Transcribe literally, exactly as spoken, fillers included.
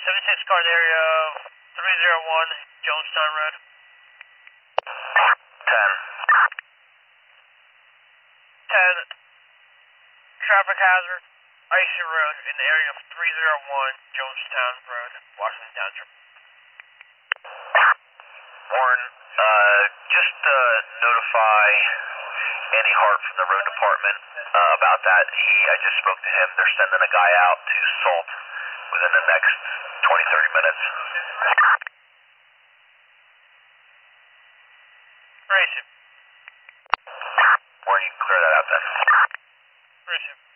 seventy-six cars area three zero one Jonestown Road. ten. ten. Traffic hazard, icy road in the area of three zero one Jonestown Road, Washington Township. Warren, uh, just uh, notify Andy Hart from the road department uh, about that. He, I just spoke to him. They're sending a guy out to Salt within the next twenty, thirty minutes. Grayson. Warren, you can clear that out then. Grayson.